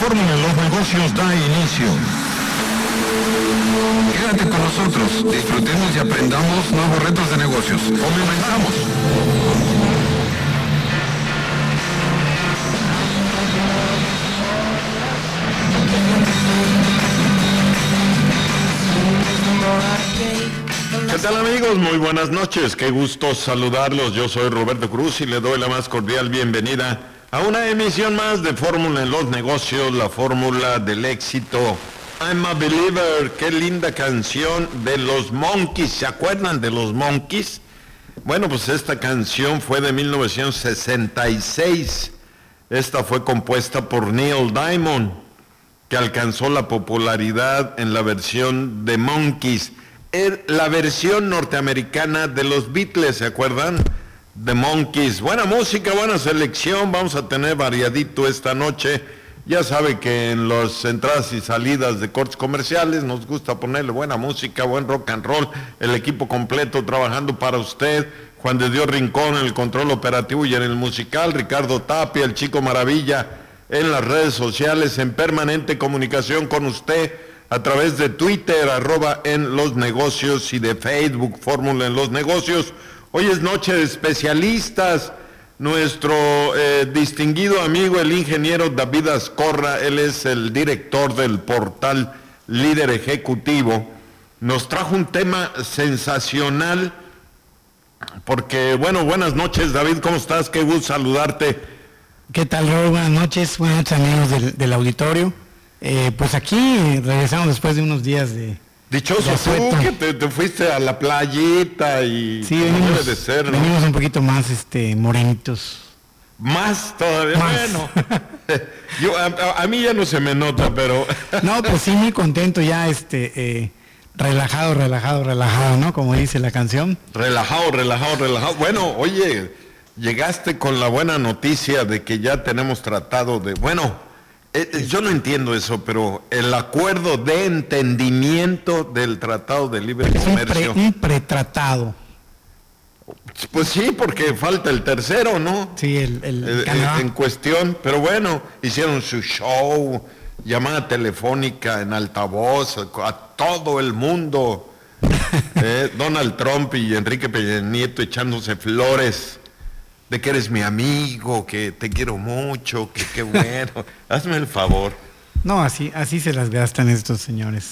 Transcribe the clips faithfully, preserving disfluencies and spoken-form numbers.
Fórmula en los Negocios da inicio. Quédate con nosotros, disfrutemos y aprendamos nuevos retos de negocios. ¡Comenzamos! ¿Qué tal, amigos? Muy buenas noches, qué gusto saludarlos. Yo soy Roberto Cruz y le doy la más cordial bienvenida a una emisión más de Fórmula en los Negocios, la fórmula del éxito. I'm a Believer, qué linda canción de los Monkees. ¿Se acuerdan de los Monkees? Bueno, pues esta canción fue de mil novecientos sesenta y seis. Esta fue compuesta por Neil Diamond, que alcanzó la popularidad en la versión de Monkees. La versión norteamericana de los Beatles, ¿se acuerdan? The Monkees. Buena música, buena selección, vamos a tener variadito esta noche. Ya sabe que en las entradas y salidas de cortes comerciales nos gusta ponerle buena música, buen rock and roll, el equipo completo trabajando para usted. Juan de Dios Rincón en el control operativo y en el musical, Ricardo Tapia, el Chico Maravilla, en las redes sociales, en permanente comunicación con usted, a través de Twitter, arroba en los negocios, y de Facebook, Fórmula en los Negocios. Hoy es noche de especialistas. Nuestro eh, distinguido amigo, el ingeniero David Azcorra, él es el director del portal Líder Ejecutivo, nos trajo un tema sensacional, porque, bueno, buenas noches, David, ¿cómo estás? Qué gusto saludarte. ¿Qué tal, Raúl? Buenas noches, buenas noches, amigos del, del auditorio. Eh, pues aquí regresamos después de unos días de... Dichoso de tú que te, te fuiste a la playita y... Sí, venimos, debe de ser, ¿no? venimos un poquito más este, morenitos. Más todavía, Más. bueno. Yo, a, a mí ya no se me nota, pero... No, pues sí, muy contento ya, este, eh, relajado, relajado, relajado, ¿no? Como dice la canción. Relajado, relajado, relajado. Bueno, oye, llegaste con la buena noticia de que ya tenemos tratado de... Bueno... Eh, yo no entiendo eso, pero el acuerdo de entendimiento del Tratado de Libre Es un, pre, Comercio. un pretratado. Pues sí, porque falta el tercero, ¿no? Sí, el, el Eh, Canadá. en cuestión, pero bueno, hicieron su show, llamada telefónica en altavoz, a, a todo el mundo. Eh, Donald Trump y Enrique Peña Nieto echándose flores de que eres mi amigo, que te quiero mucho, que qué bueno. Hazme el favor. No, así, así se las gastan estos señores.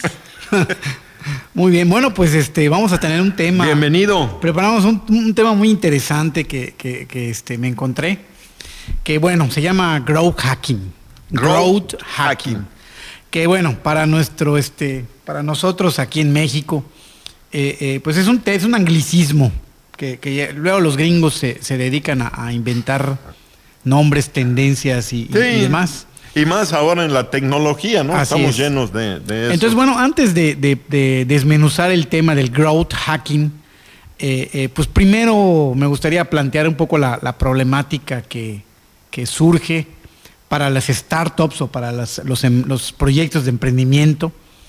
Muy bien, bueno, pues este, vamos a tener un tema. Bienvenido. Preparamos un, un tema muy interesante que, que, que este, me encontré, que bueno, se llama Growth Hacking. Growth, Growth Hacking. Que bueno, para nuestro, este, para nosotros aquí en México, eh, eh, pues es un, es un anglicismo. Que, que ya, luego los gringos se, se dedican a, a inventar nombres, tendencias y, Sí, y, y demás. Y más ahora en la tecnología, ¿no? Así Estamos es. llenos de, de eso. Entonces, bueno, antes de, de, de desmenuzar el tema del growth hacking, eh, eh, pues primero me gustaría plantear un poco la, la problemática que, que surge para las startups o para las, los, los proyectos de emprendimiento.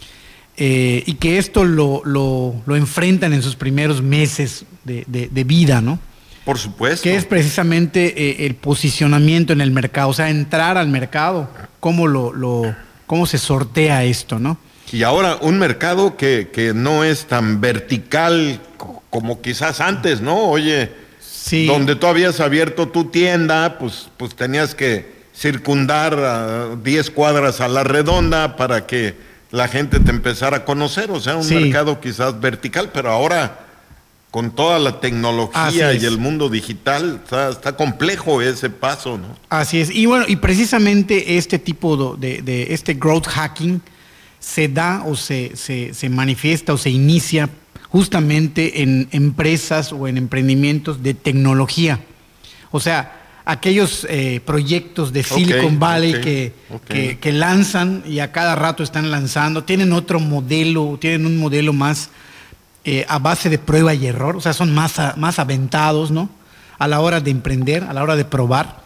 Eh, y que esto lo, lo, lo enfrentan en sus primeros meses de, de, de vida, ¿no? Por supuesto. Que es precisamente eh, el posicionamiento en el mercado, o sea, entrar al mercado, cómo, lo, lo, cómo se sortea esto, ¿no? Y ahora un mercado que, que no es tan vertical como quizás antes, ¿no? Oye, sí. Donde tú habías abierto tu tienda, pues, pues tenías que circundar a diez cuadras a la redonda para que la gente te empezara a conocer, o sea, un sí. mercado quizás vertical, pero ahora con toda la tecnología y el mundo digital, está, está complejo ese paso, ¿no? Así es, y bueno, y precisamente este tipo de, de este growth hacking se da o se, se, se manifiesta o se inicia justamente en empresas o en emprendimientos de tecnología, o sea, aquellos eh, proyectos de Silicon okay, Valley okay, que, okay. Que, que lanzan y a cada rato están lanzando, tienen otro modelo, tienen un modelo más eh, a base de prueba y error, o sea, son más, a, más aventados, ¿no? A la hora de emprender, a la hora de probar.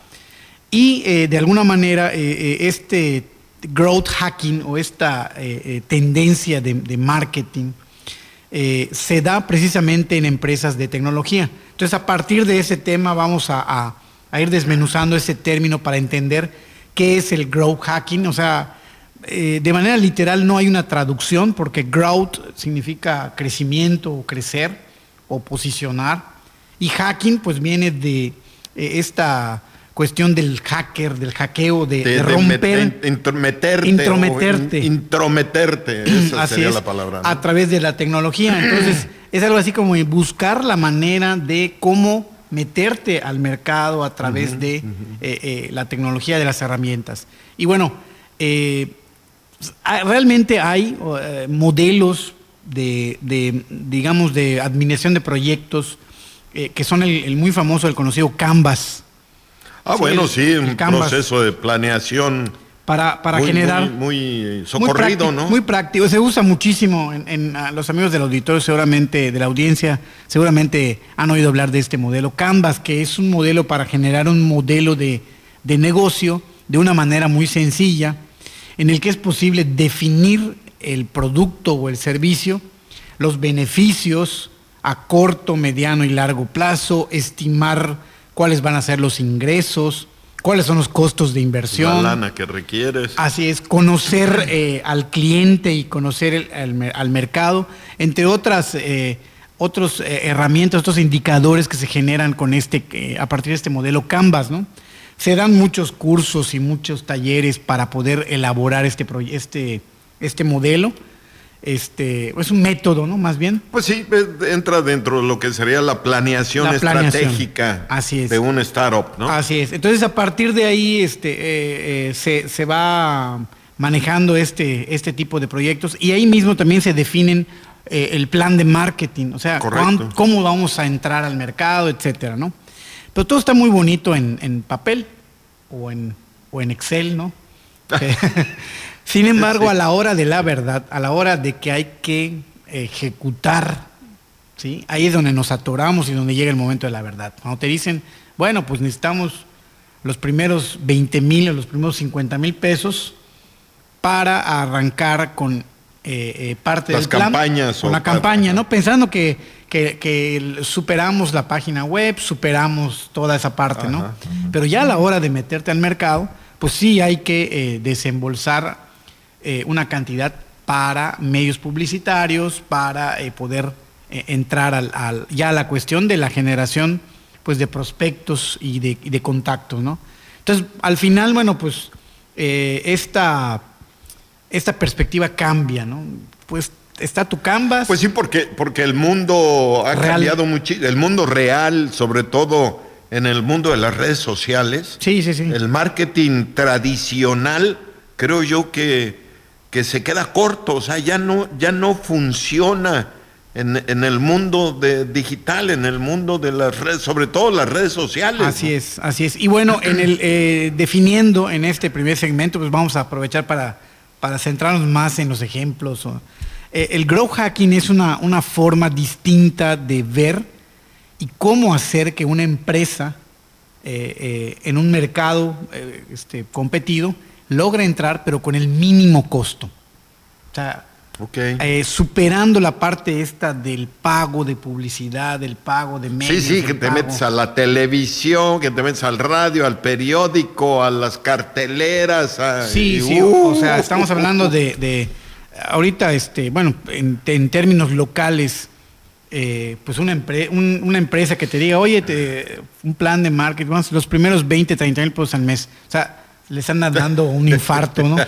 Y eh, de alguna manera eh, este growth hacking o esta eh, eh, tendencia de, de marketing eh, se da precisamente en empresas de tecnología. Entonces, a partir de ese tema vamos a, a, a ir desmenuzando ese término para entender qué es el growth hacking. O sea, eh, de manera literal no hay una traducción, porque growth significa crecimiento o crecer o posicionar, y hacking pues viene de eh, esta cuestión del hacker, del hackeo, de, de, de romper, de intrometerte, intrometerte, in, intrometerte, esa así sería es, la palabra, ¿no? A través de la tecnología. Entonces es algo así como buscar la manera de cómo meterte al mercado a través uh-huh, de uh-huh. Eh, eh, la tecnología, de las herramientas. Y bueno, eh, realmente hay eh, modelos de, de, digamos, de administración de proyectos eh, que son el, el muy famoso, el conocido Canvas. Ah, sí, bueno, el, sí, un proceso de planeación para, para muy, generar... Muy, muy socorrido, muy ¿no? Muy práctico, se usa muchísimo en, en a los amigos del auditorio, seguramente, de la audiencia, seguramente han oído hablar de este modelo Canvas, que es un modelo para generar un modelo de, de negocio de una manera muy sencilla, en el que es posible definir el producto o el servicio, los beneficios a corto, mediano y largo plazo, estimar cuáles van a ser los ingresos, cuáles son los costos de inversión. La lana que requieres. Así es, conocer eh, al cliente y conocer el, el, al mercado, entre otras eh, otros, eh, herramientas, otros indicadores que se generan con este, eh, a partir de este modelo Canvas, ¿no? Se dan muchos cursos y muchos talleres para poder elaborar este, este, este modelo. Este, es un método, ¿no? Más bien. Pues sí, entra dentro de lo que sería la planeación, la planeación estratégica Así es. de un startup, ¿no? Así es. Entonces, a partir de ahí este, eh, eh, se, se va manejando este, este tipo de proyectos, y ahí mismo también se definen eh, el plan de marketing, o sea, cuán, cómo vamos a entrar al mercado, etcétera, ¿no? Pero todo está muy bonito en, en papel o en, o en Excel, ¿no? Sin embargo, sí. a la hora de la verdad, a la hora de que hay que ejecutar, ¿sí? Ahí es donde nos atoramos y donde llega el momento de la verdad. Cuando te dicen, bueno, pues necesitamos los primeros veinte mil o los primeros cincuenta mil pesos para arrancar con eh, eh, parte Las del plan. campañas. Con la campaña, ¿no? Pensando que, que, que superamos la página web, superamos toda esa parte, ajá, ¿no? Ajá. Pero ya a la hora de meterte al mercado, pues sí hay que eh, desembolsar Eh, una cantidad para medios publicitarios, para eh, poder eh, entrar al, al, ya a la cuestión de la generación pues de prospectos y de, y de contactos, ¿no? Entonces, al final, bueno, pues eh, esta, esta perspectiva cambia, ¿no? Pues está tu Canvas. Pues sí, porque, porque el mundo ha real. cambiado muchísimo, el mundo real, sobre todo en el mundo de las redes sociales. Sí, sí, sí. El marketing tradicional, creo yo que que se queda corto, o sea, ya no, ya no funciona en, en el mundo de, digital, en el mundo de las redes, sobre todo las redes sociales. Así ¿no? es, así es. Y bueno, en el eh, definiendo en este primer segmento, pues vamos a aprovechar para, para centrarnos más en los ejemplos. Eh, el growth hacking es una, una forma distinta de ver y cómo hacer que una empresa eh, eh, en un mercado eh, este, competido logra entrar, pero con el mínimo costo. O sea, okay. eh, superando la parte esta del pago de publicidad, del pago de medios. Sí, sí, que te pago. metes a la televisión, que te metes al radio, al periódico, a las carteleras. A, sí, y, sí, uh, o sea, estamos hablando de, de ahorita, este, bueno, en, en términos locales, eh, pues una, empre, un, una empresa que te diga, oye, te, un plan de marketing, vamos, los primeros veinte, treinta mil pesos al mes. O sea, les andan dando un infarto, ¿no?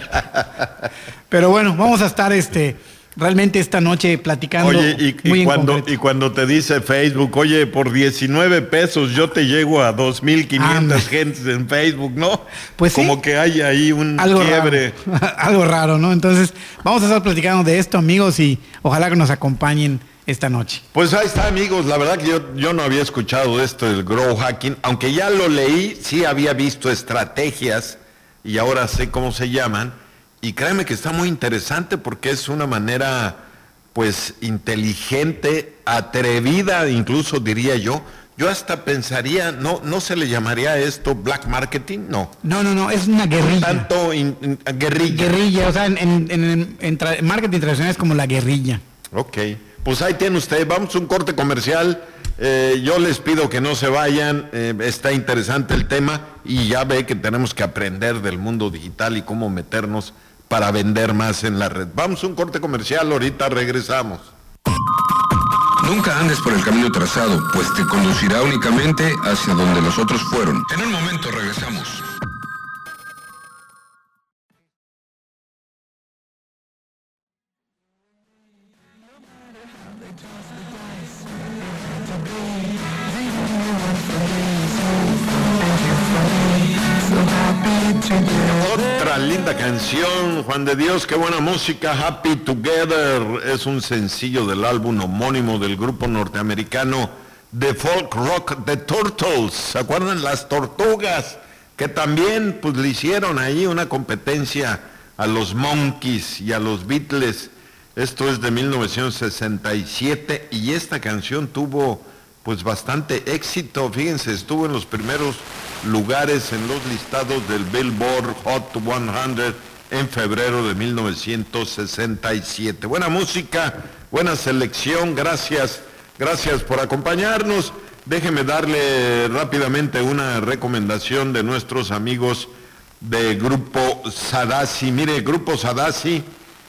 Pero bueno, vamos a estar este, realmente esta noche platicando. Oye, y, muy y, en cuando, concreto. y cuando te dice Facebook, oye, por diecinueve pesos yo te llego a dos mil quinientas gentes en Facebook, ¿no? Pues como sí, que hay ahí un algo quiebre. Raro, algo raro, ¿no? Entonces, vamos a estar platicando de esto, amigos, y ojalá que nos acompañen esta noche. Pues ahí está, amigos. La verdad que yo, yo no había escuchado de esto del growth hacking, aunque ya lo leí, sí había visto estrategias y ahora sé cómo se llaman, y créeme que está muy interesante porque es una manera, pues, inteligente, atrevida, incluso diría yo. Yo hasta pensaría, ¿no, no se le llamaría esto black marketing? No. No, no, no, es una guerrilla. Tanto in, in, guerrilla. Guerrilla, o sea, en, en, en, en, tra- en marketing tradicional es como la guerrilla. Ok. pues ahí tiene usted, vamos a un corte comercial. Eh, yo les pido que no se vayan, eh, está interesante el tema y ya ve que tenemos que aprender del mundo digital y cómo meternos para vender más en la red. Vamos a un corte comercial, ahorita regresamos. Nunca andes por el camino trazado, pues te conducirá únicamente hacia donde los otros fueron. En un momento regresamos. Otra linda canción, Juan de Dios, qué buena música. Happy Together es un sencillo del álbum homónimo del grupo norteamericano de folk rock The Turtles. ¿Se acuerdan? Las Tortugas, que también pues le hicieron ahí una competencia a los Monkees y a los Beatles. Esto es de mil novecientos sesenta y siete y esta canción tuvo pues bastante éxito. Fíjense, estuvo en los primeros lugares en los listados del Billboard Hot cien en febrero de mil novecientos sesenta y siete. Buena música, buena selección, gracias, gracias por acompañarnos. Déjeme darle rápidamente una recomendación de nuestros amigos de Grupo Sadassi. Mire, Grupo Sadassi,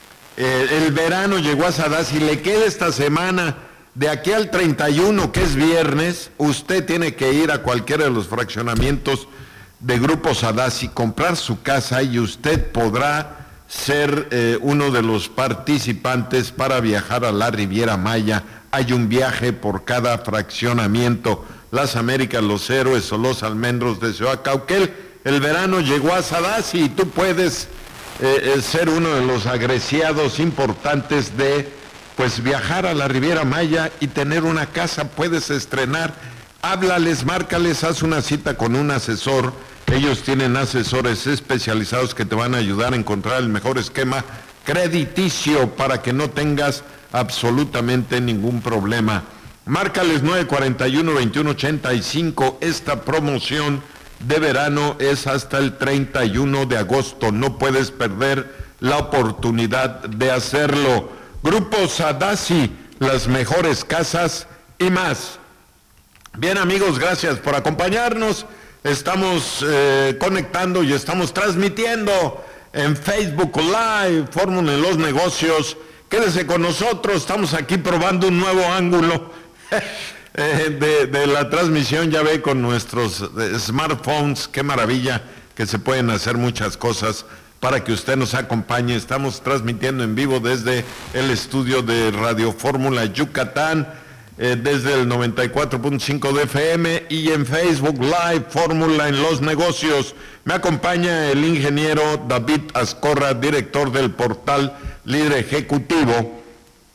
eh, el verano llegó a Sadassi, le queda esta semana. De aquí al treinta y uno, que es viernes, usted tiene que ir a cualquiera de los fraccionamientos de Grupo Sadassi, comprar su casa y usted podrá ser eh, uno de los participantes para viajar a la Riviera Maya. Hay un viaje por cada fraccionamiento. Las Américas, Los Héroes o Los Almendros de Ciudad Cauquel. El verano llegó a Sadassi y tú puedes eh, eh, ser uno de los agraciados importantes de pues viajar a la Riviera Maya y tener una casa. Puedes estrenar, háblales, márcales, haz una cita con un asesor. Ellos tienen asesores especializados que te van a ayudar a encontrar el mejor esquema crediticio para que no tengas absolutamente ningún problema. Márcales nueve cuatro uno, veintiuno ochenta y cinco. Esta promoción de verano es hasta el treinta y uno de agosto. No puedes perder la oportunidad de hacerlo. Grupo Sadassi, las mejores casas y más. Bien, amigos, gracias por acompañarnos. Estamos eh, conectando y estamos transmitiendo en Facebook Live, Fórmula en los Negocios. Quédese con nosotros, estamos aquí probando un nuevo ángulo eh, de, de la transmisión. Ya ve, con nuestros eh, smartphones, qué maravilla que se pueden hacer muchas cosas para que usted nos acompañe. Estamos transmitiendo en vivo desde el estudio de Radio Fórmula Yucatán, eh, desde el noventa y cuatro punto cinco de F M y en Facebook Live, Fórmula en los Negocios. Me acompaña el ingeniero David Azcorra, director del portal Líder Ejecutivo.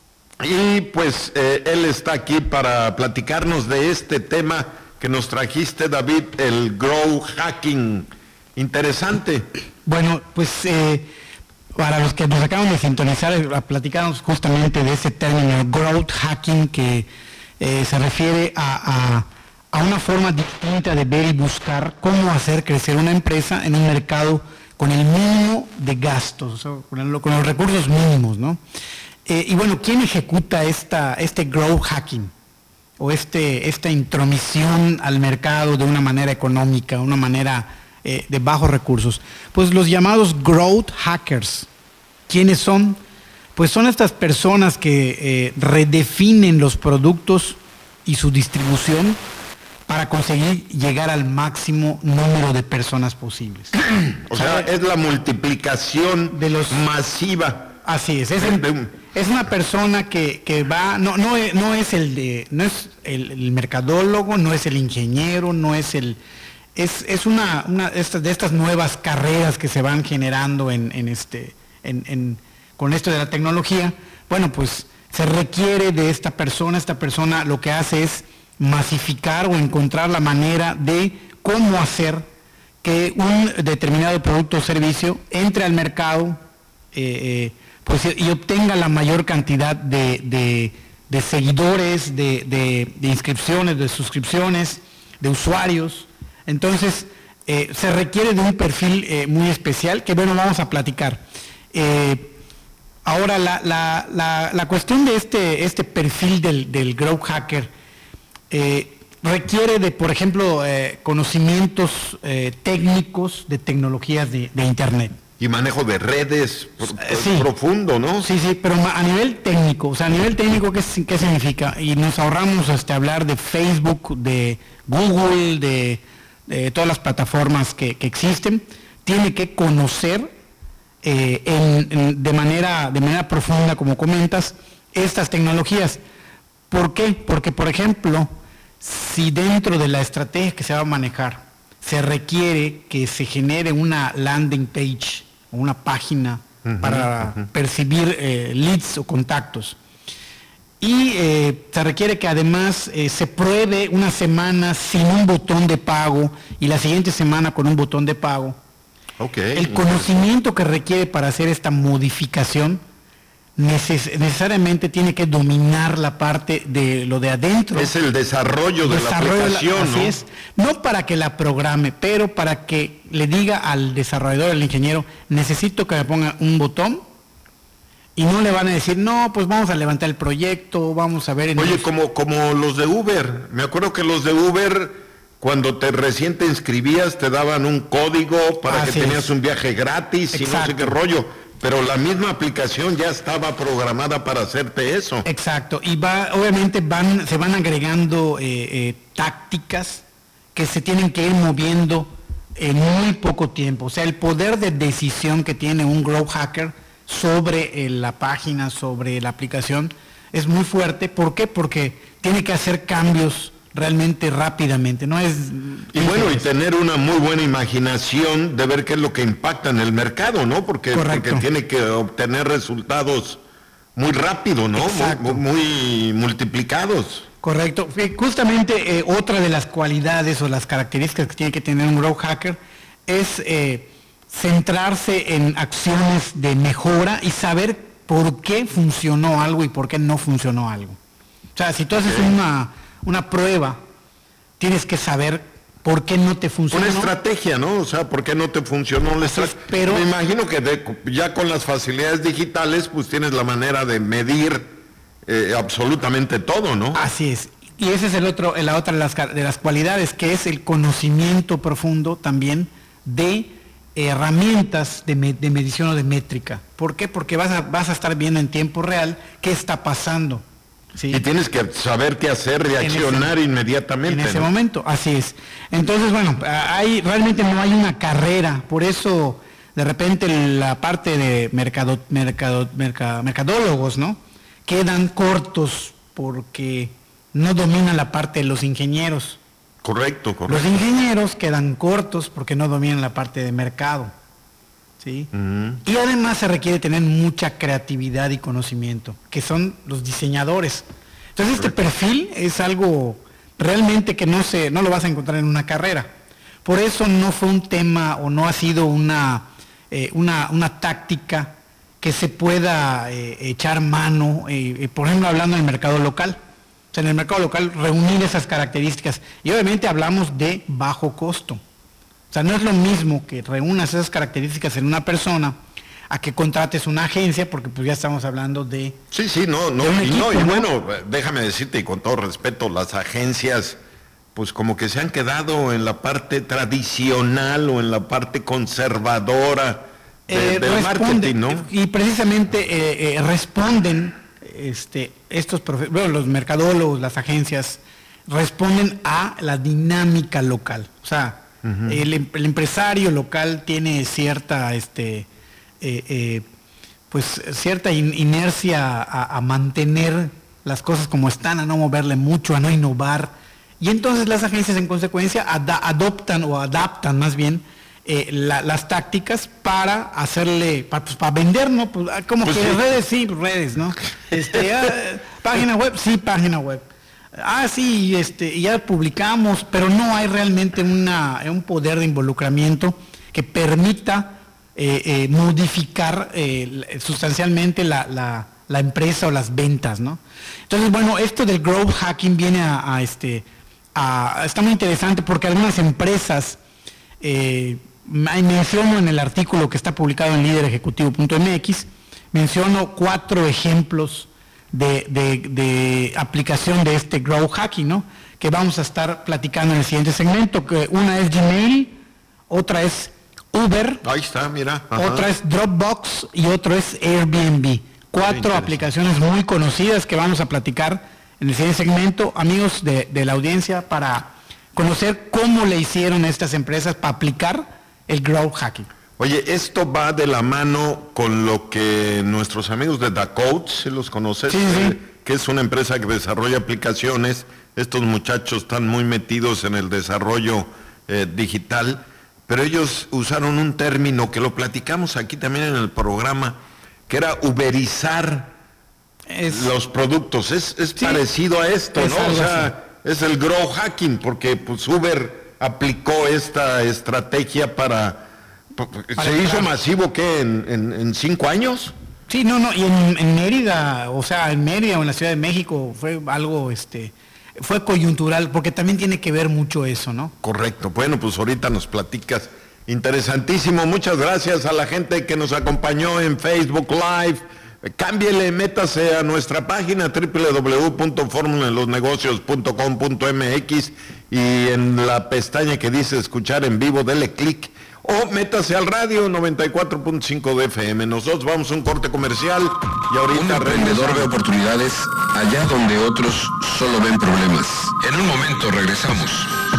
Y pues eh, él está aquí para platicarnos de este tema que nos trajiste, David, el growth hacking. Interesante. Bueno, pues eh, para los que nos acaban de sintonizar, platicamos justamente de ese término, growth hacking, que eh, se refiere a, a, a una forma distinta de ver y buscar cómo hacer crecer una empresa en un mercado con el mínimo de gastos, o sea, con, el, con los recursos mínimos, ¿no? Eh, y bueno, ¿quién ejecuta esta, este growth hacking? O este, esta intromisión al mercado de una manera económica, una manera eh, de bajos recursos. Pues los llamados growth hackers. ¿Quiénes son? Pues son estas personas que eh, redefinen los productos y su distribución para conseguir llegar al máximo número de personas posibles. O sea, es la multiplicación de los masiva. Así es, es, el, es una persona que, que va, no, no, es, no es el de, no es el, el mercadólogo, no es el ingeniero, no es el, es, es una, una de estas, de estas nuevas carreras que se van generando en, en este, en, en, con esto de la tecnología. Bueno, pues se requiere de esta persona, esta persona lo que hace es masificar o encontrar la manera de cómo hacer que un determinado producto o servicio entre al mercado eh, eh, pues, y obtenga la mayor cantidad de, de, de seguidores, de, de, de inscripciones, de suscripciones, de usuarios. Entonces, eh, se requiere de un perfil eh, muy especial que, bueno, vamos a platicar. Eh, Ahora, la, la, la, la cuestión de este, este perfil del, del growth hacker eh, requiere de, por ejemplo, eh, conocimientos eh, técnicos de tecnologías de, de Internet. Y manejo de redes pro, sí. profundo, ¿no? Sí, sí, pero a nivel técnico, o sea, a nivel técnico, ¿qué, qué significa? Y nos ahorramos este, hablar de Facebook, de Google, de, de todas las plataformas que, que existen. Tiene que conocer eh, en, en, de, manera, de manera profunda, como comentas, estas tecnologías. ¿Por qué? Porque, por ejemplo, si dentro de la estrategia que se va a manejar se requiere que se genere una landing page o una página uh-huh, para uh-huh. percibir eh, leads o contactos, y eh, se requiere que además eh, se pruebe una semana sin un botón de pago y la siguiente semana con un botón de pago. Okay. El conocimiento que requiere para hacer esta modificación Neces- necesariamente tiene que dominar la parte de lo de adentro. Es el desarrollo de desarrollo la aplicación, la, así ¿no? es, no para que la programe, pero para que le diga al desarrollador, al ingeniero, necesito que me ponga un botón, y no le van a decir, no, pues vamos a levantar el proyecto, vamos a ver... En Oye, los... como, como los de Uber, me acuerdo que los de Uber, cuando te recién te inscribías, te daban un código para así que tenías es. un viaje gratis. Exacto. Y no sé qué rollo. Pero la misma aplicación ya estaba programada para hacerte eso. Exacto, y va, obviamente van, se van agregando eh, eh, tácticas que se tienen que ir moviendo en muy poco tiempo. O sea, el poder de decisión que tiene un growth hacker sobre eh, la página, sobre la aplicación, es muy fuerte. ¿Por qué? Porque tiene que hacer cambios realmente rápidamente, no es... Y bueno, y tener una muy buena imaginación de ver qué es lo que impacta en el mercado, ¿no? Porque, porque tiene que obtener resultados muy rápido, ¿no? Muy, muy multiplicados. Correcto. Justamente eh, otra de las cualidades o las características que tiene que tener un growth hacker es eh, centrarse en acciones de mejora y saber por qué funcionó algo y por qué no funcionó algo. O sea, si tú haces okay. una... una prueba, tienes que saber por qué no te funcionó. Una estrategia, ¿no? O sea, ¿por qué no te funcionó la estrategia? Pero me imagino que de, ya con las facilidades digitales, pues tienes la manera de medir eh, absolutamente todo, ¿no? Así es. Y ese es el otro, la otra de las, de las cualidades, que es el conocimiento profundo también de herramientas de, me, de medición o de métrica. ¿Por qué? Porque vas a, vas a estar viendo en tiempo real qué está pasando. Sí. Y tienes que saber qué hacer, reaccionar en ese, inmediatamente. En ese ¿no? momento, así es. Entonces, bueno, hay, realmente no hay una carrera, por eso de repente la parte de mercado, mercado, mercado, mercadólogos, ¿no? Quedan cortos porque no dominan la parte de los ingenieros. Correcto, correcto. Los ingenieros quedan cortos porque no dominan la parte de mercado. ¿Sí? Uh-huh. Y además se requiere tener mucha creatividad y conocimiento, que son los diseñadores. Entonces este perfil es algo realmente que no se, no lo vas a encontrar en una carrera. Por eso no fue un tema o no ha sido una, eh, una, una táctica que se pueda eh, echar mano, eh, eh, por ejemplo hablando del mercado local. O sea, en el mercado local reunir esas características. Y obviamente hablamos de bajo costo. O sea, no es lo mismo que reúnas esas características en una persona a que contrates una agencia, porque pues ya estamos hablando de... Sí, sí, no, no, y, equipo, no, y ¿no? bueno, déjame decirte, y con todo respeto, las agencias, pues como que se han quedado en la parte tradicional o en la parte conservadora de, eh, del marketing, ¿no? Y precisamente eh, eh, responden, este, estos profe- bueno, los mercadólogos, las agencias, responden a la dinámica local, o sea... Uh-huh. El, el empresario local tiene cierta, este, eh, eh, pues cierta in, inercia a, a mantener las cosas como están, a no moverle mucho, a no innovar, y entonces las agencias en consecuencia ad, adoptan o adaptan más bien eh, la, las tácticas para hacerle, para, pues, para vender, ¿no? Pues, como pues que sí. redes, sí, redes, ¿no? Este, ah, página web, sí, página web. Ah, sí, este, ya publicamos, pero no hay realmente una, un poder de involucramiento que permita eh, eh, modificar eh, sustancialmente la, la, la empresa o las ventas, ¿no? Entonces, bueno, esto del growth hacking viene a, a este, a, está muy interesante porque algunas empresas, eh, menciono en el artículo que está publicado en líder ejecutivo punto m x, menciono cuatro ejemplos de, de, de aplicación de este growth hacking, ¿no? Que vamos a estar platicando en el siguiente segmento, que una es Gmail, otra es Uber, ahí está, mira. Ajá. Otra es Dropbox y otro es Airbnb. Cuatro aplicaciones muy conocidas que vamos a platicar en el siguiente segmento, amigos de, de la audiencia, para conocer cómo le hicieron estas empresas para aplicar el growth hacking. Oye, esto va de la mano con lo que nuestros amigos de Dacode, ¿sí los conoces? Sí, sí. Eh, que es una empresa que desarrolla aplicaciones. Estos muchachos están muy metidos en el desarrollo eh, digital, pero ellos usaron un término que lo platicamos aquí también en el programa, que era uberizar es, los productos. Es, es sí, parecido a esto, ¿no? O sea, así. Es el growth hacking, porque pues Uber aplicó esta estrategia para... para ¿Se hizo masivo qué? ¿En, en, en cinco años? Sí, no, no, y en, en Mérida, o sea, en Mérida o en la Ciudad de México fue algo, este... fue coyuntural, porque también tiene que ver mucho eso, ¿no? Correcto. Bueno, pues ahorita nos platicas. Interesantísimo. Muchas gracias a la gente que nos acompañó en Facebook Live. Cámbiele, métase a nuestra página doble u doble u doble u punto fórmula en los negocios punto com punto m x y en la pestaña que dice escuchar en vivo, dele clic. O métase al radio noventa y cuatro punto cinco de F M. Nosotros vamos a un corte comercial y ahorita... Un emprendedor ve oportunidades allá donde otros solo ven problemas. En un momento regresamos.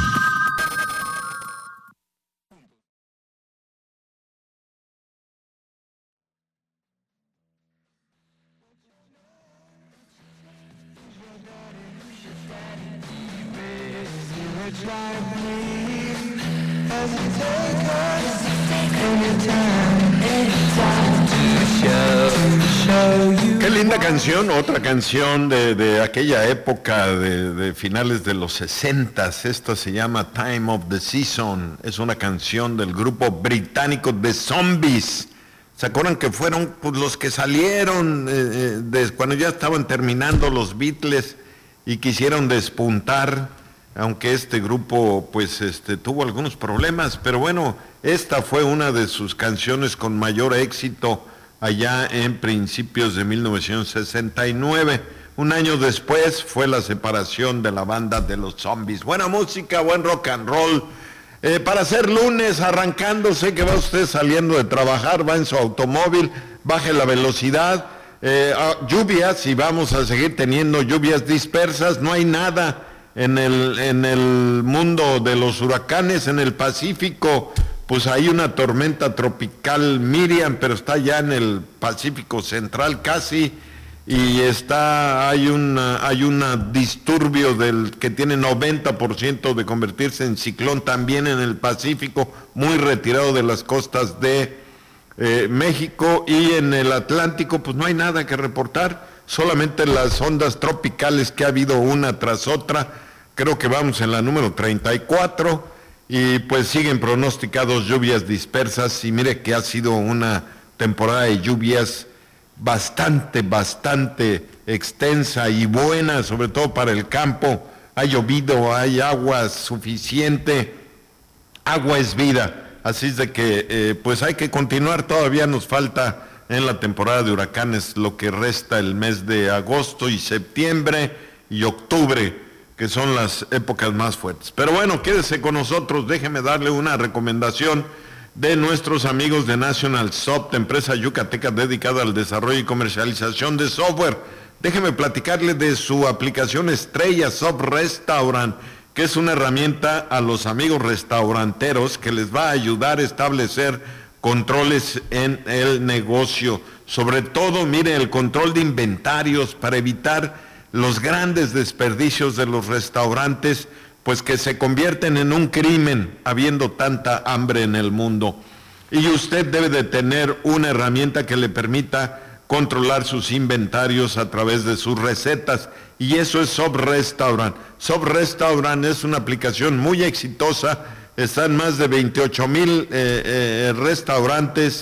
Qué linda canción, otra canción de, de aquella época de, de finales de los sesentas. Esta se llama Time of the Season. Es una canción del grupo británico The Zombies. ¿Se acuerdan que fueron pues, los que salieron eh, de, cuando ya estaban terminando los Beatles y quisieron despuntar? Aunque este grupo pues este, tuvo algunos problemas, pero bueno, esta fue una de sus canciones con mayor éxito allá en principios de mil novecientos sesenta y nueve. Un año después fue la separación de la banda de los Zombies. Buena música, buen rock and roll. Eh, para ser lunes, arrancándose, que va usted saliendo de trabajar, va en su automóvil, baje la velocidad. Eh, lluvias, y vamos a seguir teniendo lluvias dispersas, no hay nada en el, en el mundo de los huracanes. En el Pacífico, pues hay una tormenta tropical Miriam, pero está ya en el Pacífico Central casi, y está, hay una, hay un disturbio del que tiene noventa por ciento de convertirse en ciclón también en el Pacífico, muy retirado de las costas de eh, México. Y en el Atlántico pues no hay nada que reportar, solamente las ondas tropicales que ha habido una tras otra. Creo que vamos en la número treinta y cuatro y pues siguen pronosticados lluvias dispersas, y mire que ha sido una temporada de lluvias bastante, bastante extensa y buena, sobre todo para el campo. Ha llovido, hay agua suficiente, agua es vida, así es de que eh, pues hay que continuar. Todavía nos falta en la temporada de huracanes lo que resta el mes de agosto y septiembre y octubre, que son las épocas más fuertes. Pero bueno, quédese con nosotros, déjeme darle una recomendación de nuestros amigos de National Soft, empresa yucateca dedicada al desarrollo y comercialización de software. Déjeme platicarle de su aplicación estrella, Soft Restaurant, que es una herramienta a los amigos restauranteros que les va a ayudar a establecer controles en el negocio. Sobre todo, mire, el control de inventarios para evitar los grandes desperdicios de los restaurantes, pues que se convierten en un crimen habiendo tanta hambre en el mundo. Y usted debe de tener una herramienta que le permita controlar sus inventarios a través de sus recetas, y eso es Soft Restaurant. Soft Restaurant es una aplicación muy exitosa, están más de veintiocho mil eh, eh, restaurantes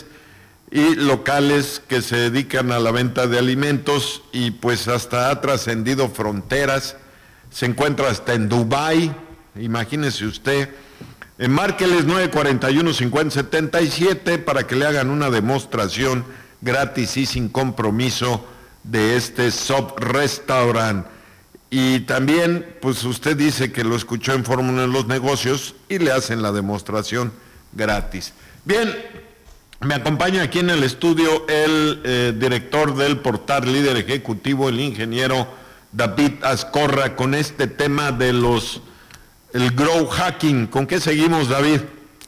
y locales que se dedican a la venta de alimentos, y pues hasta ha trascendido fronteras, se encuentra hasta en Dubái, imagínese usted. Eh, márqueles nueve cuatro uno, cinco cero siete siete para que le hagan una demostración gratis y sin compromiso de este sub-restaurant. Y también, pues usted dice que lo escuchó en Fórmula en los Negocios y le hacen la demostración gratis. Bien, me acompaña aquí en el estudio el eh, director del portal Líder Ejecutivo, el ingeniero David Azcorra, con este tema de los, el growth hacking. ¿Con qué seguimos, David?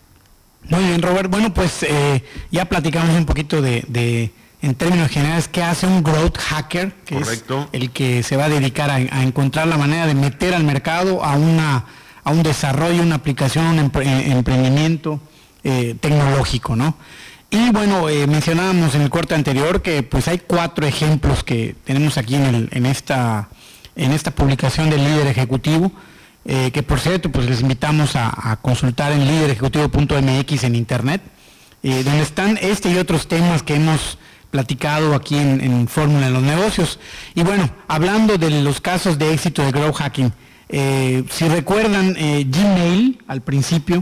Muy bien, Robert. Bueno, pues eh, ya platicamos un poquito de... de en términos generales, ¿qué hace un growth hacker? Que Correcto. Es el que se va a dedicar a, a encontrar la manera de meter al mercado a una a un desarrollo, una aplicación, un empre, emprendimiento eh, tecnológico, ¿no? Y bueno, eh, mencionábamos en el corte anterior que pues hay cuatro ejemplos que tenemos aquí en, el, en, esta, en esta publicación del Líder Ejecutivo, eh, que por cierto, pues les invitamos a, a consultar en líder ejecutivo punto m x en internet, eh, donde están este y otros temas que hemos platicado aquí en, en Fórmula en los Negocios. Y bueno, hablando de los casos de éxito de growth hacking, eh, si recuerdan eh, Gmail al principio,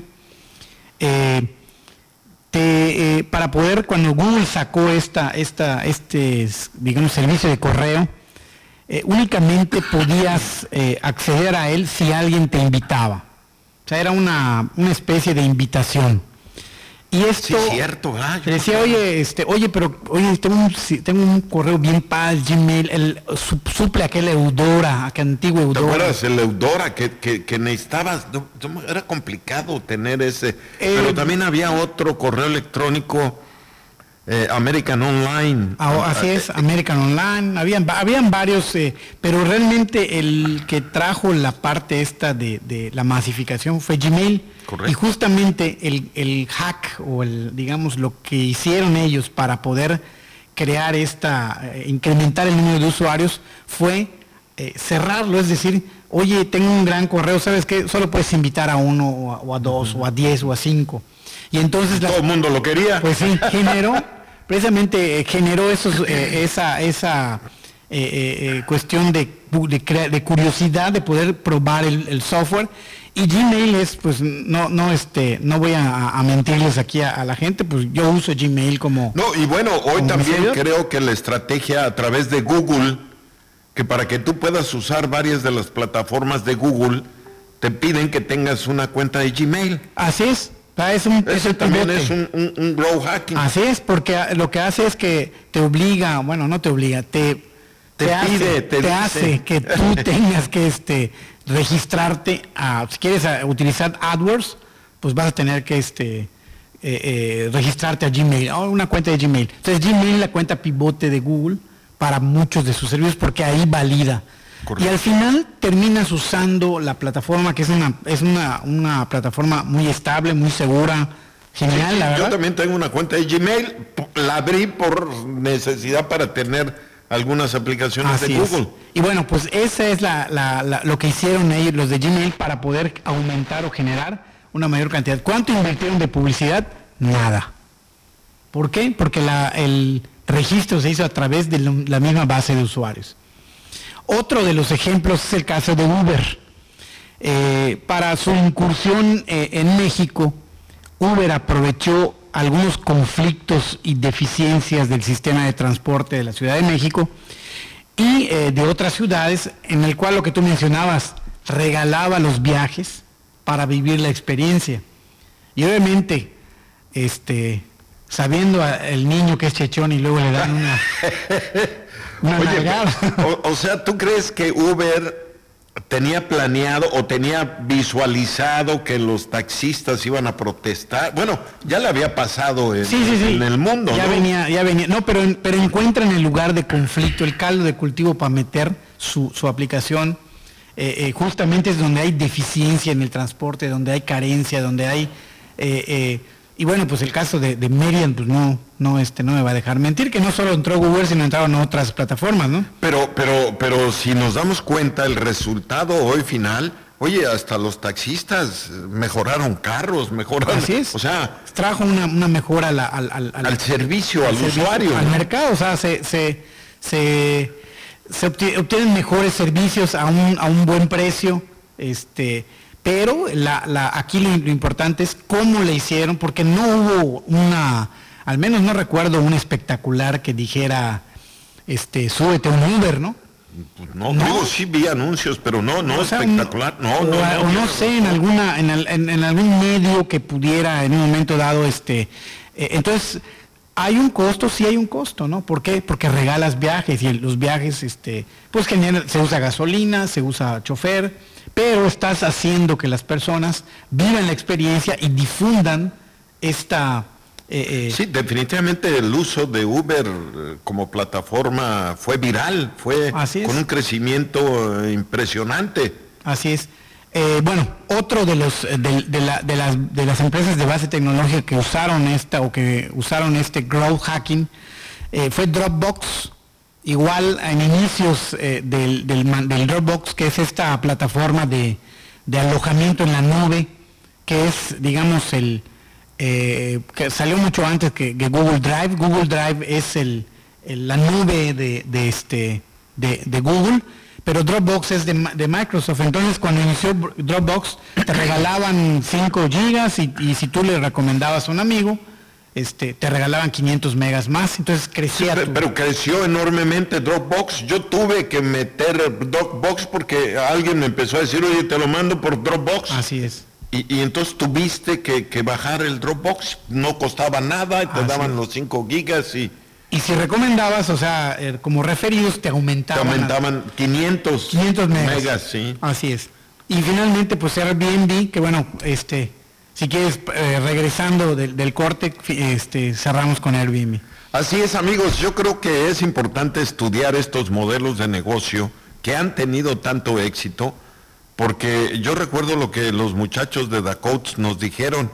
eh, te, eh, para poder, cuando Google sacó esta, esta, este, digamos, servicio de correo, eh, únicamente podías eh, acceder a él si alguien te invitaba. O sea, era una, una especie de invitación. Y esto, sí, cierto, ah, te decía, oye, este, oye, pero, oye, tengo un, tengo un correo bien padre, Gmail, el, su, suple aquel Eudora, aquel antiguo Eudora. ¿Te acuerdas el Eudora que, que, que necesitabas? No, era complicado tener ese, eh, pero también había otro correo electrónico, eh, American Online. Ah, así es, American Online, habían, habían varios, eh, pero realmente el que trajo la parte esta de, de la masificación fue Gmail. Correcto. Y justamente el, el hack o el, digamos, lo que hicieron ellos para poder crear esta, eh, incrementar el número de usuarios fue eh, cerrarlo, es decir, oye, tengo un gran correo, ¿sabes qué? Solo puedes invitar a uno o a, o a dos uh-huh. o a diez o a cinco. Y entonces... Todo la, el mundo lo quería. Pues sí, generó, precisamente eh, generó esos, eh, esa, esa eh, eh, cuestión de, de, de curiosidad de poder probar el, el software. Y Gmail es, pues, no, no, este, no voy a, a mentirles aquí a, a la gente, pues yo uso Gmail como... No, y bueno, hoy también creo que la estrategia a través de Google, que para que tú puedas usar varias de las plataformas de Google, te piden que tengas una cuenta de Gmail. Así es. Es un, Eso es también pivote. es un, un, un growth hacking. Así es, porque lo que hace es que te obliga, bueno, no te obliga, te, te, te pide, hace, te, te dice. hace que tú tengas que este, registrarte, a, si quieres a, utilizar AdWords, pues vas a tener que este, eh, eh, registrarte a Gmail, o una cuenta de Gmail. Entonces Gmail es la cuenta pivote de Google para muchos de sus servicios porque ahí valida. Correcto. Y al final terminas usando la plataforma, que es una es una, una plataforma muy estable, muy segura, genial, sí, la verdad. Yo también tengo una cuenta de Gmail, la abrí por necesidad para tener algunas aplicaciones Así de Google. Es. Y bueno, pues esa es la, la, la, lo que hicieron ellos, los de Gmail, para poder aumentar o generar una mayor cantidad. ¿Cuánto invirtieron de publicidad? Nada. ¿Por qué? Porque la, el registro se hizo a través de la misma base de usuarios. Otro de los ejemplos es el caso de Uber. Eh, para su incursión eh, en México, Uber aprovechó algunos conflictos y deficiencias del sistema de transporte de la Ciudad de México y eh, de otras ciudades, en el cual lo que tú mencionabas, regalaba los viajes para vivir la experiencia. Y obviamente, este, sabiendo a, el niño que es chechón y luego le dan una... una Oye, o, o sea, ¿tú crees que Uber tenía planeado o tenía visualizado que los taxistas iban a protestar? Bueno, ya le había pasado en, sí, sí, sí. en el mundo, ya ¿no? venía, ya venía, no, pero, pero encuentran el lugar de conflicto, el caldo de cultivo para meter su, su aplicación, eh, eh, justamente es donde hay deficiencia en el transporte, donde hay carencia, donde hay... Eh, eh, y bueno, pues el caso de, de Merian, pues no, no, este, no me va a dejar mentir, que no solo entró Google, sino entraron otras plataformas, ¿no? Pero, pero, pero si nos damos cuenta, el resultado hoy final, oye, hasta los taxistas mejoraron carros, mejoraron. Así es. O sea, trajo una, una mejora al, al, al, al, al servicio, al, al servicio, usuario, al ¿no? mercado, o sea, se, se, se, se obtienen mejores servicios a un, a un buen precio, este. Pero la, la, aquí lo, lo importante es cómo le hicieron, porque no hubo una al menos no recuerdo un espectacular que dijera, este, súbete a un Uber, ¿no? No, no, digo, sí vi anuncios, pero no, no, o sea, espectacular, no, o, no, no, o no, no sé, en alguna, en, el, en, en algún medio que pudiera en un momento dado, este, eh, entonces, hay un costo, sí hay un costo, ¿no? ¿Por qué? Porque regalas viajes y el, los viajes, este, pues generan, se usa gasolina, se usa chofer, pero estás haciendo que las personas vivan la experiencia y difundan esta... Eh, eh. Sí, definitivamente el uso de Uber eh, como plataforma fue viral, fue con un crecimiento eh, impresionante. Así es. Eh, bueno, otro de los de, de, la, de, las, de las empresas de base tecnológica que usaron esta o que usaron este growth hacking eh, fue Dropbox. Igual en inicios eh, del, del, del Dropbox, que es esta plataforma de, de alojamiento en la nube, que es, digamos, el Eh, que salió mucho antes que, que Google Drive. Google Drive es el, el, la nube de, de, este, de, de Google, pero Dropbox es de, de Microsoft. Entonces, cuando inició Dropbox, te regalaban cinco gigas y, y si tú le recomendabas a un amigo, este, te regalaban quinientos megas más. Entonces crecía. Sí, tu... Pero creció enormemente Dropbox. Yo tuve que meter Dropbox porque alguien me empezó a decir, oye, te lo mando por Dropbox. Así es. Y, y entonces tuviste que, que bajar el Dropbox, no costaba nada, y te ah, daban sí. los cinco gigas y... Y si recomendabas, o sea, eh, como referidos, te aumentaban... Te aumentaban a, quinientos, quinientos megas. megas, sí. Así es. Y finalmente, pues Airbnb, que bueno, este, si quieres, eh, regresando del, del corte, este, cerramos con Airbnb. Así es, amigos, yo creo que es importante estudiar estos modelos de negocio que han tenido tanto éxito, porque yo recuerdo lo que los muchachos de Dakotas nos dijeron,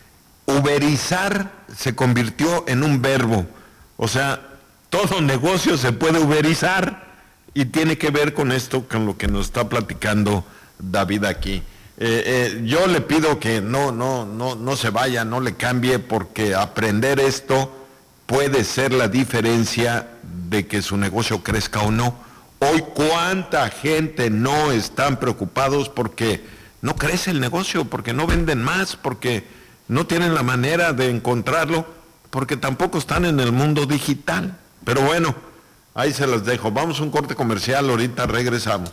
uberizar se convirtió en un verbo, o sea, todo negocio se puede uberizar y tiene que ver con esto, con lo que nos está platicando David aquí. Eh, eh, yo le pido que no, no, no, no se vaya, no le cambie, porque aprender esto puede ser la diferencia de que su negocio crezca o no. Hoy, ¿cuánta gente no están preocupados porque no crece el negocio, porque no venden más, porque no tienen la manera de encontrarlo, porque tampoco están en el mundo digital? Pero bueno, ahí se las dejo. Vamos a un corte comercial, ahorita regresamos.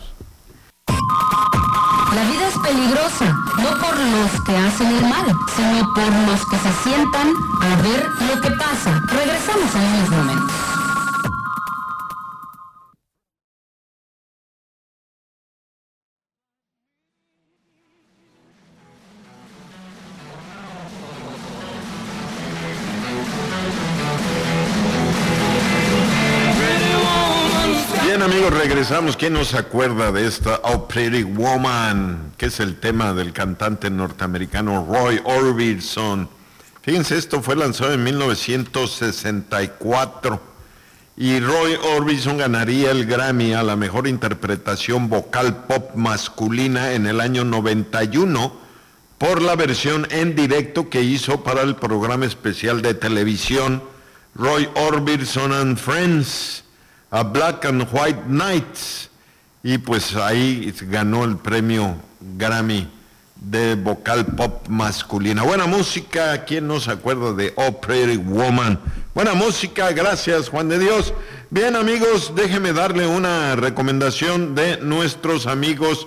La vida es peligrosa, no por los que hacen el mal, sino por los que se sientan a ver lo que pasa. Regresamos en unos momentos. Bien, amigos, regresamos. ¿Quién no se acuerda de esta Oh Pretty Woman? Que es el tema del cantante norteamericano Roy Orbison. Fíjense, esto fue lanzado en mil novecientos sesenta y cuatro y Roy Orbison ganaría el Grammy a la mejor interpretación vocal pop masculina en el año noventa y uno por la versión en directo que hizo para el programa especial de televisión Roy Orbison and Friends, a Black and White Nights, y pues ahí ganó el premio Grammy de vocal pop masculina. Buena música, ¿quién no se acuerda de Oh Pretty Woman? Buena música, gracias Juan de Dios. Bien, amigos, déjenme darle una recomendación de nuestros amigos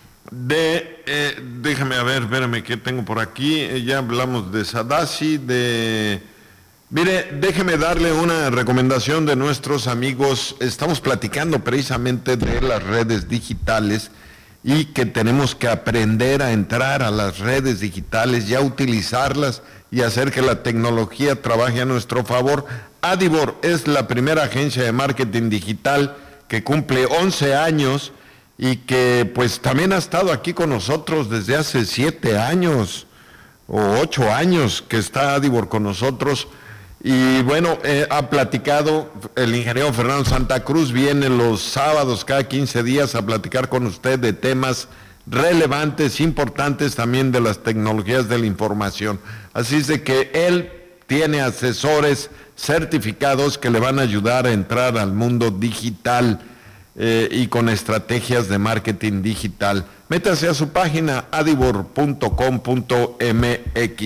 de, eh, déjame a ver, espérame, ¿qué tengo por aquí? Eh, ya hablamos de Sadasi, de... Mire, déjeme darle una recomendación de nuestros amigos. Estamos platicando precisamente de las redes digitales y que tenemos que aprender a entrar a las redes digitales y a utilizarlas y hacer que la tecnología trabaje a nuestro favor. Adibor es la primera agencia de marketing digital que cumple once años y que pues también ha estado aquí con nosotros desde hace siete años o ocho años que está Adibor con nosotros. Y bueno, eh, ha platicado, el ingeniero Fernando Santa Cruz viene los sábados cada quince días a platicar con usted de temas relevantes, importantes también de las tecnologías de la información. Así es de que él tiene asesores certificados que le van a ayudar a entrar al mundo digital eh, y con estrategias de marketing digital. Métase a su página adibor punto com punto m x.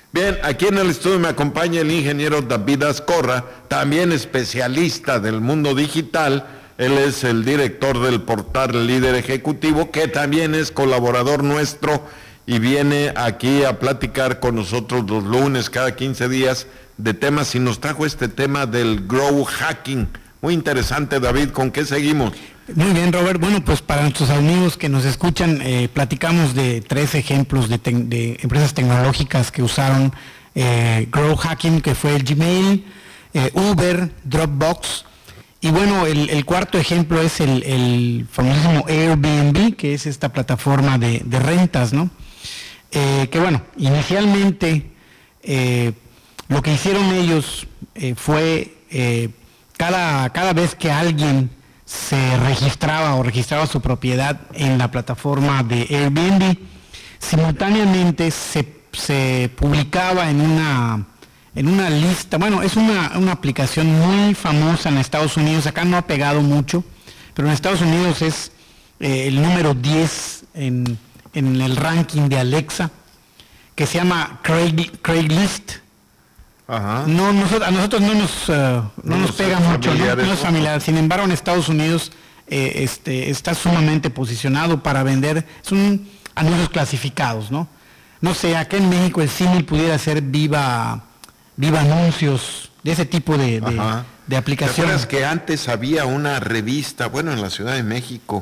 Bien, aquí en el estudio me acompaña el ingeniero David Azcorra, también especialista del mundo digital. Él es el director del portal Líder Ejecutivo, que también es colaborador nuestro y viene aquí a platicar con nosotros los lunes, cada quince días, de temas, y nos trajo este tema del growth hacking. Muy interesante, David. ¿Con qué seguimos? Muy bien, Robert. Bueno, pues para nuestros amigos que nos escuchan, eh, platicamos de tres ejemplos de, te- de empresas tecnológicas que usaron eh, growth hacking, que fue el Gmail, eh, Uber, Dropbox. Y bueno, el, el cuarto ejemplo es el, el famosísimo Airbnb, que es esta plataforma de, de rentas, ¿no? Eh, que bueno, inicialmente eh, lo que hicieron ellos eh, fue eh, cada, cada vez que alguien se registraba o registraba su propiedad en la plataforma de Airbnb, simultáneamente se, se publicaba en una, en una lista. Bueno, es una, una aplicación muy famosa en Estados Unidos. Acá no ha pegado mucho, pero en Estados Unidos es eh, el número diez en, en el ranking de Alexa, que se llama Craig, Craigslist. Ajá. No, nosotros, a nosotros no nos, uh, no No nos nos pega es mucho, no, familiar no es eso. familiar. Sin embargo, en Estados Unidos eh, este, está sumamente posicionado para vender, son anuncios clasificados, ¿no? No sé, acá en México el símil pudiera ser Viva, Viva Anuncios, de ese tipo de, de, Ajá. de ¿Te aplicaciones. acuerdas que antes había una revista, bueno, en la Ciudad de México,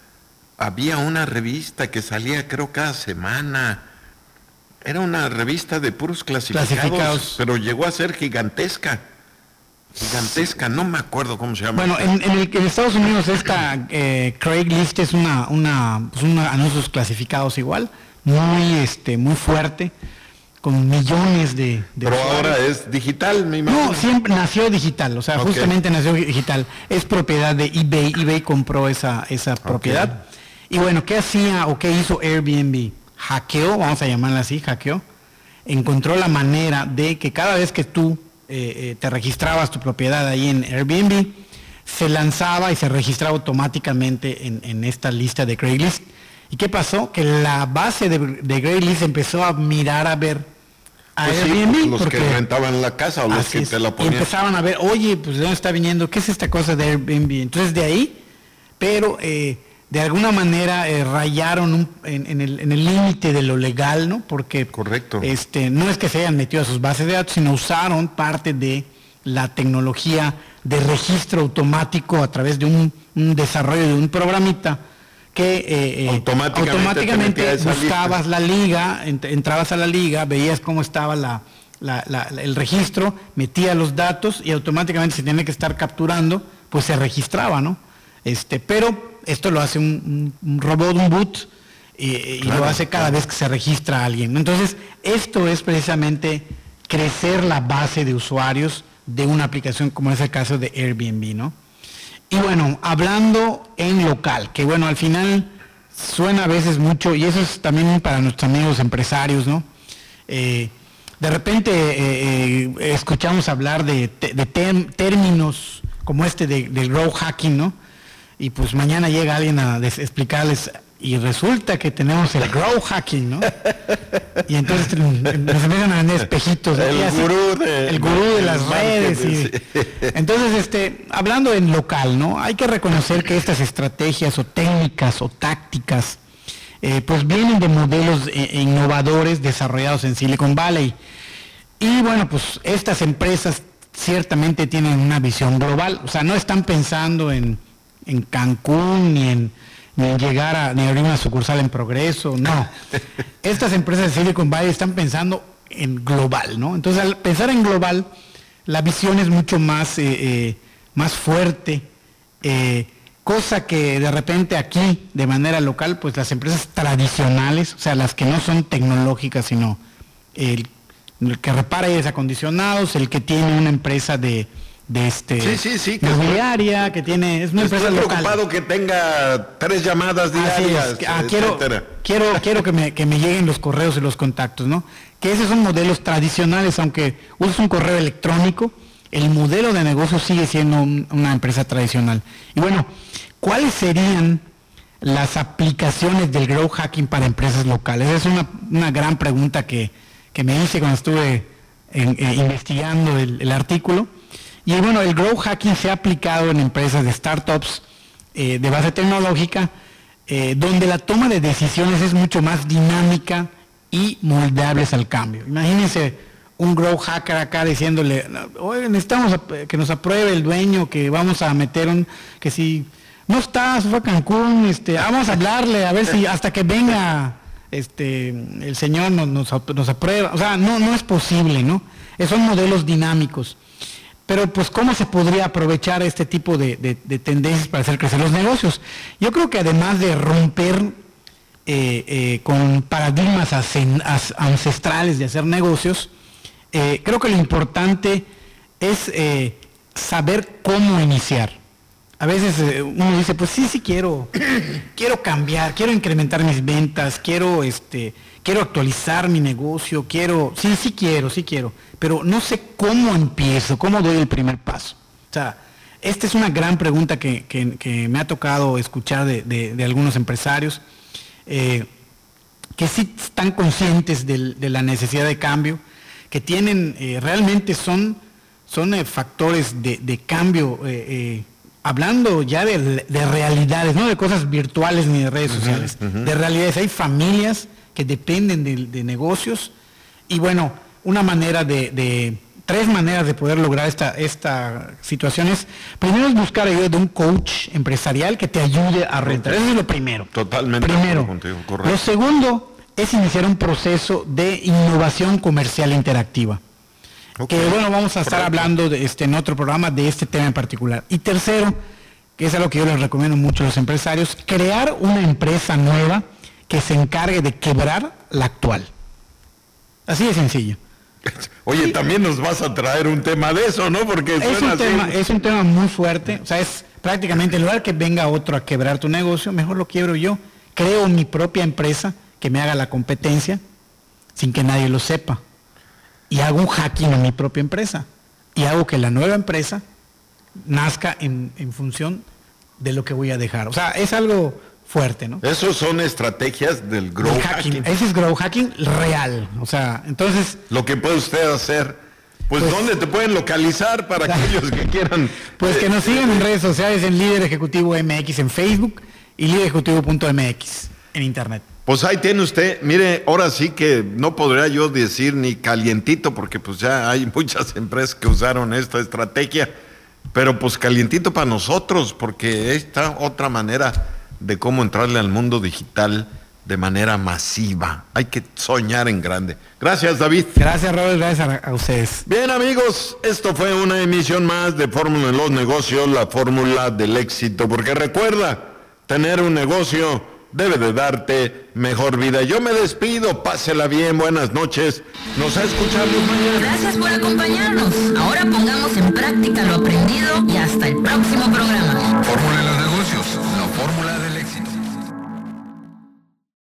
había una revista que salía creo cada semana? Era una revista de puros clasificados, Clasificados. pero llegó a ser gigantesca. Gigantesca, no me acuerdo cómo se llama. Bueno, en, en, el, en Estados Unidos esta eh, Craigslist es una, una, pues una anuncios clasificados igual, muy, este, muy fuerte, con millones de, de Pero usuarios. ahora es digital, me imagino. No, siempre nació digital, o sea, Ok. justamente nació digital. Es propiedad de eBay, eBay compró esa, esa propiedad. Y bueno, ¿qué hacía o qué hizo Airbnb? Hackeó, vamos a llamarla así, hackeó, encontró la manera de que cada vez que tú eh, eh, te registrabas tu propiedad ahí en Airbnb, se lanzaba y se registraba automáticamente en, en esta lista de Craigslist. ¿Y qué pasó? Que la base de, de Craigslist empezó a mirar a ver a Pues sí, Airbnb. los porque que rentaban la casa o los así que es, te la y ponían. empezaban a ver, oye, pues de dónde está viniendo, ¿qué es esta cosa de Airbnb? Entonces de ahí, pero eh, de alguna manera eh, rayaron un- en, en el en el límite de lo legal, ¿no? Porque Correcto. este no es que se hayan metido a sus bases de datos, sino usaron parte de la tecnología de registro automático a través de un, un desarrollo de un programita que eh, eh, Automáticamente te automáticamente metía a esa buscabas la liga, ent- entrabas a la liga, veías cómo estaba la, la- la- la- el registro, metías los datos y automáticamente se tiene que estar capturando, pues se registraba, ¿no? Este, pero esto lo hace un, un- un robot, un boot, y, y Claro, lo hace cada claro. vez que se registra a alguien. Entonces, esto es precisamente crecer la base de usuarios de una aplicación como es el caso de Airbnb, ¿no? Y bueno, hablando en local, que bueno, al final suena a veces mucho, y eso es también para nuestros amigos empresarios, ¿no? Eh, de repente eh, eh, escuchamos hablar de, te- de tem- términos como este de- del growth hacking, ¿no? Y pues mañana llega alguien a des- explicarles, y resulta que tenemos el growth hacking, ¿no? Y entonces nos empiezan a vender espejitos. ¿no? El Y así- gurú de- el gurú de del las redes. marketing, y- entonces, este, hablando en local, ¿no? Hay que reconocer que estas estrategias o técnicas o tácticas, eh, pues vienen de modelos eh, innovadores desarrollados en Silicon Valley. Y bueno, pues estas empresas ciertamente tienen una visión global, o sea, no están pensando en, en Cancún ni en, ni en llegar a ni abrir una sucursal en Progreso, no. Estas empresas de Silicon Valley están pensando en global, ¿no? Entonces, al pensar en global, la visión es mucho más, eh, eh, más fuerte, eh, cosa que de repente aquí, de manera local, pues las empresas tradicionales, o sea, las que no son tecnológicas, sino el, el que repara aires acondicionados, el que tiene una empresa de, de este Sí, sí, sí, que mobiliaria, que tiene, es una Estoy empresa local. preocupado que tenga tres llamadas Así diarias, es, que- ah, quiero, etcétera. quiero, quiero que me, que me lleguen los correos y los contactos, ¿no? Que esos son modelos tradicionales, aunque uses un correo electrónico, el modelo de negocio sigue siendo un- una empresa tradicional. Y bueno, ¿cuáles serían las aplicaciones del growth hacking para empresas locales? Esa es una, una gran pregunta que, que me hice cuando estuve en, eh, investigando el, el artículo. Y bueno, el growth hacking se ha aplicado en empresas de startups eh, de base tecnológica, eh, donde la toma de decisiones es mucho más dinámica y moldeables al cambio. Imagínense un growth hacker acá diciéndole, oye, necesitamos que nos apruebe el dueño, que vamos a meter un, que si no está, se fue a Cancún, este, vamos a hablarle a ver si hasta que venga este el señor nos, nos, nos aprueba. O sea, no, no es posible, ¿no? Son modelos dinámicos. Pero pues, ¿cómo se podría aprovechar este tipo de, de, de tendencias para hacer crecer los negocios? Yo creo que además de romper eh, eh, con paradigmas ancestrales de hacer negocios, eh, creo que lo importante es eh, saber cómo iniciar. A veces eh, uno dice, pues sí, sí quiero, quiero cambiar, quiero incrementar mis ventas, quiero este, quiero actualizar mi negocio, quiero, sí, sí quiero, sí quiero, pero no sé cómo empiezo, cómo doy el primer paso. O sea, esta es una gran pregunta que, que, que me ha tocado escuchar de, de, de algunos empresarios, eh, que sí están conscientes de, de la necesidad de cambio, que tienen, eh, realmente son, son eh, factores de, de cambio, eh, eh, hablando ya de, de realidades, no de cosas virtuales ni de redes uh-huh, sociales, uh-huh. de realidades. Hay familias que dependen de, de negocios y bueno, una manera de, de, tres maneras de poder lograr esta, esta situación es, primero es buscar ayuda de un coach empresarial que te ayude a rentar. Eso es lo primero. Totalmente. Primero. Contigo, correcto. Lo segundo es iniciar un proceso de innovación comercial interactiva. Okay. Que bueno, vamos a estar Correcto. hablando de este, en otro programa de este tema en particular. Y tercero, que es algo que yo les recomiendo mucho a los empresarios, crear una empresa nueva que se encargue de quebrar la actual. Así de sencillo. Oye, sí. También nos vas a traer un tema de eso, ¿no? Porque es un, tema, es un tema muy fuerte. O sea, es prácticamente, en lugar que venga otro a quebrar tu negocio, mejor lo quiebro yo. Creo mi propia empresa que me haga la competencia sin que nadie lo sepa. Y hago un hacking en mi propia empresa. Y hago que la nueva empresa nazca en, en función de lo que voy a dejar. O sea, es algo fuerte, ¿no? Esos son estrategias del growth hacking. hacking. Ese es growth hacking real. O sea, entonces... Lo que puede usted hacer, pues, pues ¿dónde te pueden localizar para claro. aquellos que quieran? Pues que nos sigan en redes sociales, en Líder Ejecutivo M X en Facebook y líder ejecutivo punto m x en Internet. Pues ahí tiene usted, mire, ahora sí que no podría yo decir ni calientito, porque pues ya hay muchas empresas que usaron esta estrategia, pero pues calientito para nosotros, porque esta otra manera de cómo entrarle al mundo digital de manera masiva. Hay que soñar en grande. Gracias, David. Gracias, Robert, gracias a, a ustedes. Bien, amigos, esto fue una emisión más de Fórmula en los Negocios, la fórmula del éxito, porque recuerda, tener un negocio debe de darte mejor vida. Yo me despido, pásela bien, buenas noches. Nos escuchamos mañana. Gracias por acompañarnos. Ahora pongamos en práctica lo aprendido y hasta el próximo programa. Fórmula de los Negocios, la fórmula del éxito.